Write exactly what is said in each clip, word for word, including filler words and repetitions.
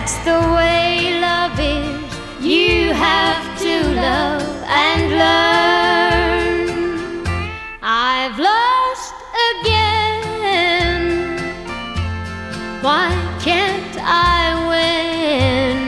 that's the way love is. You have to love and learn. I've lost again. Why can't I win?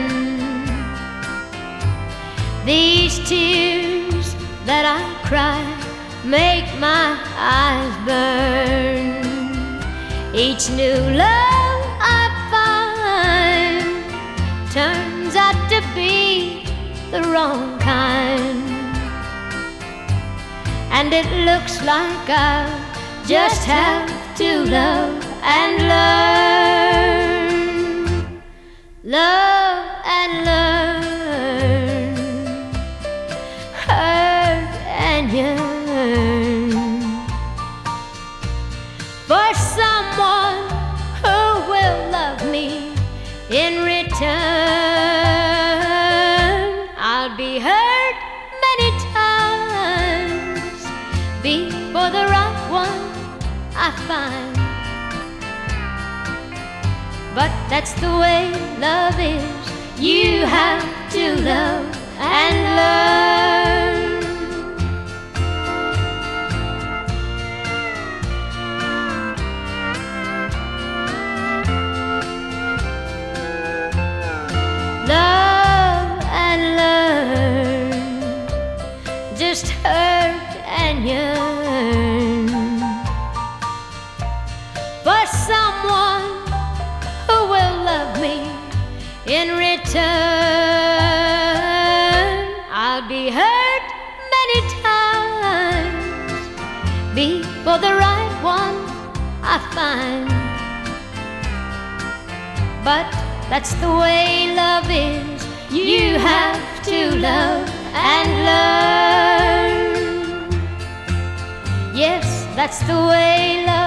These tears that I cry make my eyes burn. Each new love I find turns out to be the wrong kind, and it looks like I'll just have to love and learn. Love and learn. Hurt and yearn for someone who will love me in return. I'll be hurt many times before the right one I find, but that's the way love is. You have to love and learn. Love and learn, just hurt and yearn for someone who will love me in return. I'll be hurt many times before the right one I find, but that's the way love is. You have to love and learn. Yes, that's the way love is.